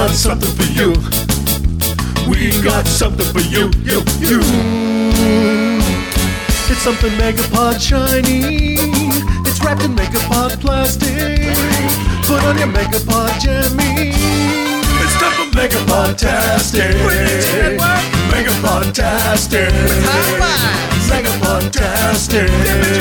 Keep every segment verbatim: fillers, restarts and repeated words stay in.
got something for you. We got something for you, you, you. It's something Megapod shiny. It's wrapped in Megapod plastic. Put on your Megapod jammy. It's time for Megapod-tastic. Megapod-tastic. Megapod-tastic.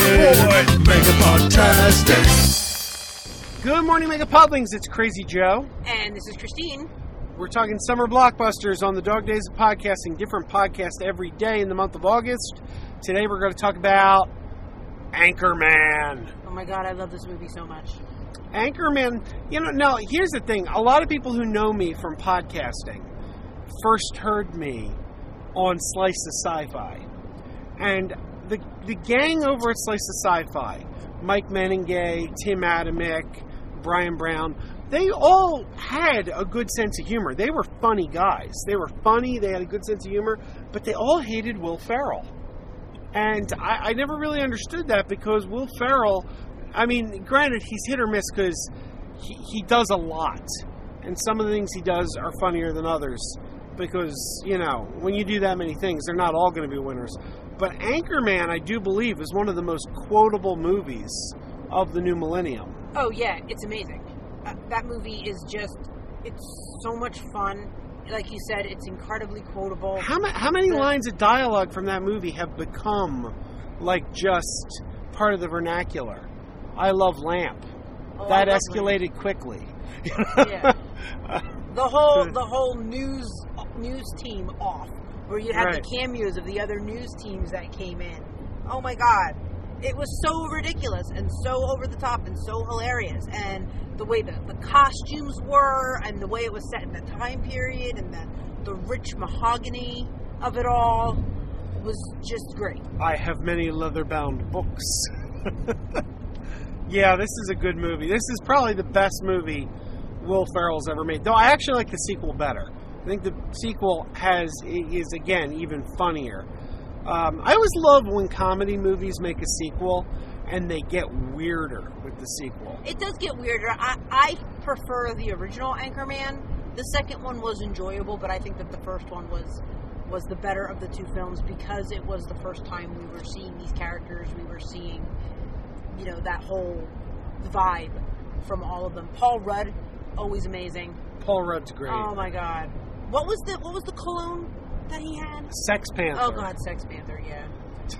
Megapod-tastic. Good morning, Megapodlings. It's Crazy Joe. And this is Christine. We're talking summer blockbusters on the Dog Days of Podcasting. Different podcasts every day in the month of August. Today we're going to talk about Anchorman. Oh my god, I love this movie so much. Anchorman, you know, now here's the thing. A lot of people who know me from podcasting first heard me on Slice of Sci-Fi. And the the gang over at Slice of Sci-Fi, Mike Meningay, Tim Adamick, Brian Brown, they all had a good sense of humor. They were funny guys. They were funny, they had a good sense of humor, but they all hated Will Ferrell. And I, I never really understood that because Will Ferrell, I mean, granted, he's hit or miss because he, he does a lot. And some of the things he does are funnier than others because, you know, when you do that many things, they're not all going to be winners. But Anchorman, I do believe, is one of the most quotable movies of the new millennium. Oh, yeah, it's amazing. Uh, that movie is just, it's so much fun. Like you said, it's incredibly quotable. How, ma- how many the- lines of dialogue from that movie have become, like, just part of the vernacular? I love Lamp. Oh, that love escalated Lamp. Quickly. Yeah. The whole the whole news news team off, where you had right. the cameos of the other news teams that came in. Oh my god. It was so ridiculous and so over the top and so hilarious. And the way the, the costumes were and the way it was set in the time period and the, the rich mahogany of it all was just great. I have many leather-bound books. Yeah, this is a good movie. This is probably the best movie Will Ferrell's ever made. Though I actually like the sequel better. I think the sequel has is, again, even funnier. Um, I always love when comedy movies make a sequel and they get weirder with the sequel. It does get weirder. I, I prefer the original Anchorman. The second one was enjoyable, but I think that the first one was was the better of the two films because it was the first time we were seeing these characters. We were seeing, you know, that whole vibe from all of them. Paul Rudd, always amazing. Paul Rudd's great. Oh my god. What was the what was the cologne that he had? Sex Panther. Oh god, Sex Panther, yeah.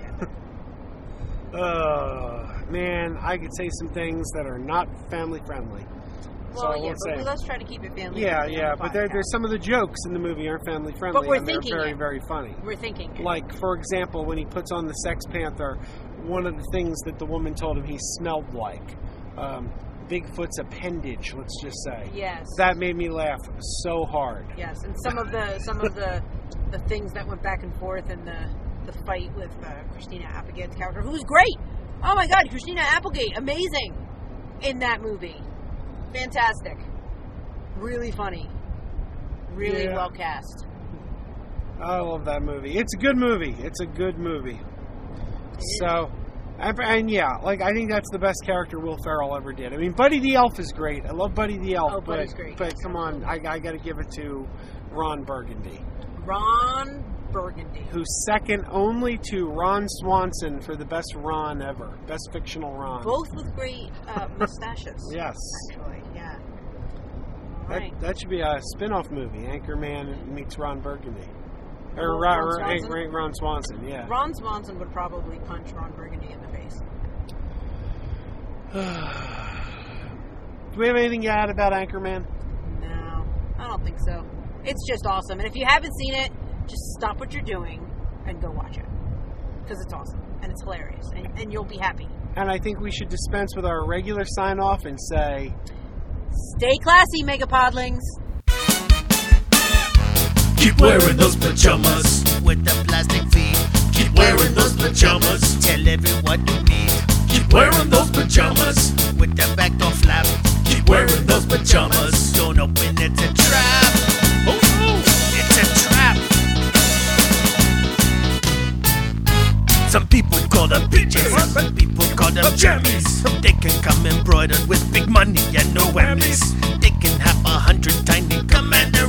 uh, man, I could say some things that are not family friendly. Well, so I yeah, won't but say. let's try to keep it family yeah, friendly. Yeah, yeah, but there, there's some of the jokes in the movie aren't family friendly. But we're and thinking they're very, it. very funny. We're thinking it. Like, for example, when he puts on the Sex Panther, one of the things that the woman told him he smelled like. Um, Bigfoot's appendage, let's just say. Yes. That made me laugh so hard. Yes, and some of the some of the the things that went back and forth in the, the fight with uh, Christina Applegate's character, who's great. Oh my god, Christina Applegate, amazing in that movie. Fantastic. Really funny. Really yeah. well cast. I love that movie. It's a good movie. It's a good movie. It so... Is. And, and yeah, like I think that's the best character Will Ferrell ever did. I mean, Buddy the Elf is great. I love Buddy the Elf. Oh, but, Buddy's great. But come on, I, I got to give it to Ron Burgundy. Ron Burgundy, who's second only to Ron Swanson for the best Ron ever, best fictional Ron. Both with great uh, mustaches. Yes, actually, yeah. All that, right. that should be a spin-off movie. Anchorman meets Ron Burgundy. Or Ron, Ron, Ron, Ron, Swanson? Ron Swanson, yeah. Ron Swanson would probably punch Ron Burgundy in the face. Do we have anything to add about Anchorman? No, I don't think so. It's just awesome. And if you haven't seen it, just stop what you're doing and go watch it. Because it's awesome. And it's hilarious. And, and you'll be happy. And I think we should dispense with our regular sign-off and say... Stay classy, Megapodlings! Keep wearing those pajamas with the plastic feet. Keep wearing those pajamas. Tell everyone you meet. Keep wearing those pajamas with the back door flap. Keep wearing those pajamas. Don't open, it's a trap. Oh no, it's a trap. Some people call them P Js, some people call them jammies. They can come embroidered with big money and no whammies. They can have a hundred tiny commander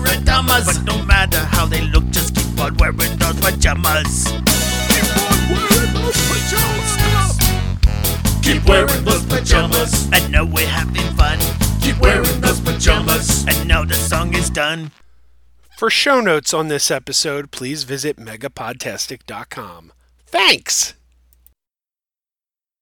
pajamas. But no matter how they look, just keep on wearing those pajamas. Keep on wearing those pajamas. Keep wearing those pajamas. And now we're having fun. Keep wearing those pajamas. And now the song is done. For show notes on this episode, please visit megapodtastic dot com. Thanks!